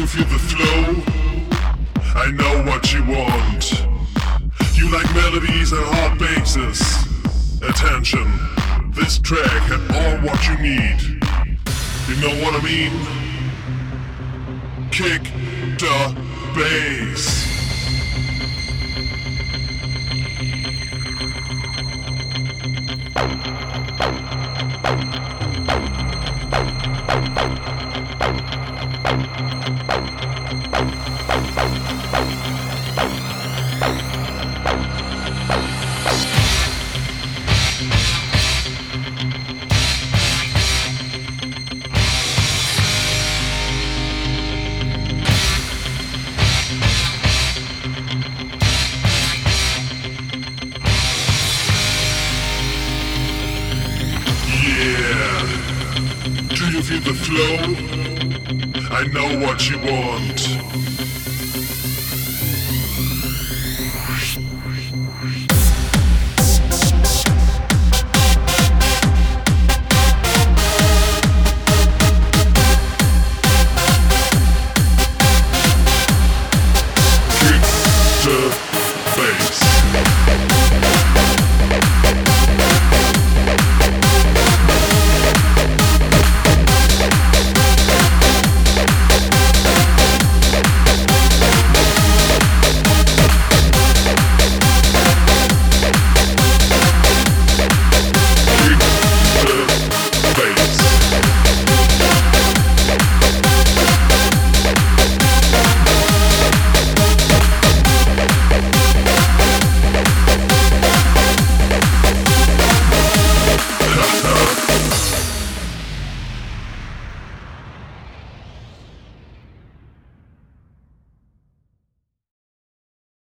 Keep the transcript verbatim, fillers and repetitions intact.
you feel the flow? I know what you want. You like melodies and hard basses. Attention, this track had all what you need. You know what I mean? Kick the bass. Do you feel the flow? I know what you want.